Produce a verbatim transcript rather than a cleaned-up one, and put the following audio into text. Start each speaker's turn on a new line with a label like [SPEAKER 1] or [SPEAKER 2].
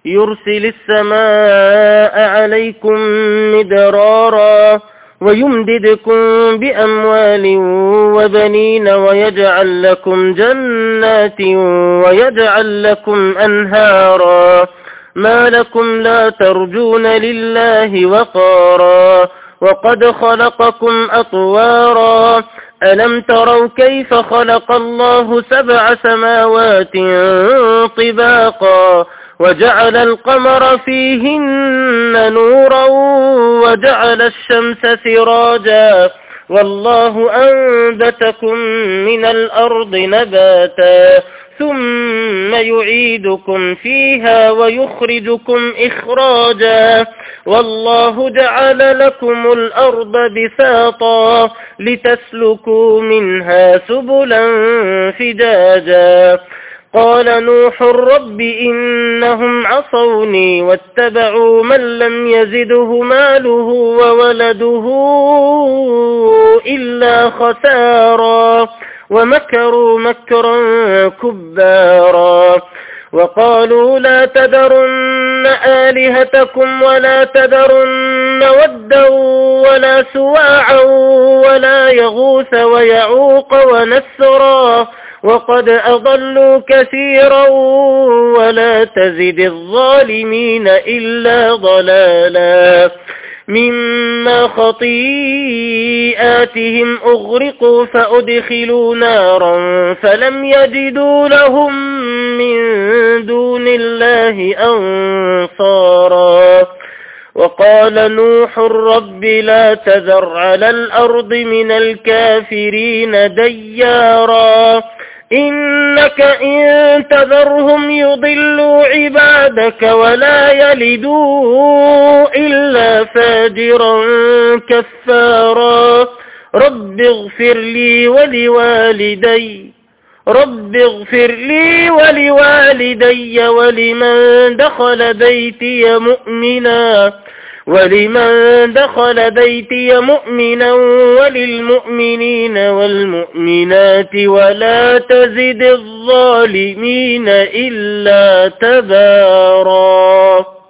[SPEAKER 1] يرسل السماء عليكم مدرارا ويمددكم بأموال وبنين ويجعل لكم جنات ويجعل لكم أنهارا ما لكم لا ترجون لله وقارا وقد خلقكم أطوارا ألم تروا كيف خلق الله سبع سماوات طباقا وجعل القمر فيهن نورا وجعل الشمس سراجا والله أنبتكم من الأرض نباتا ثم يعيدكم فيها ويخرجكم إخراجا والله جعل لكم الأرض بساطا لتسلكوا منها سبلا فجاجا قال نوح رب إنهم عصوني واتبعوا من لم يزده ماله وولده إلا خسارا ومكروا مكرا كبارا وقالوا لا تذرن آلهتكم ولا تذرن ودا ولا سواعا ولا يغوث ويعوق ونسرا وقد أضلوا كثيرا ولا تزد الظالمين إلا ضلالا مما خطيئاتهم أغرقوا فأدخلوا نارا فلم يجدوا لهم من دون الله أنصارا وقال نوح رب لا تذر على الأرض من الكافرين ديارا إنك إن تذرهم يضلوا عبادك ولا يلدوا إلا فاجرا كفارا رب اغفر لي ولوالدي رب اغفر لي ولوالدي ولمن دخل بيتي مؤمنا ولمن دخل بيتي مؤمنا وللمؤمنين والمؤمنات ولا تزد الظالمين إلا تبارا.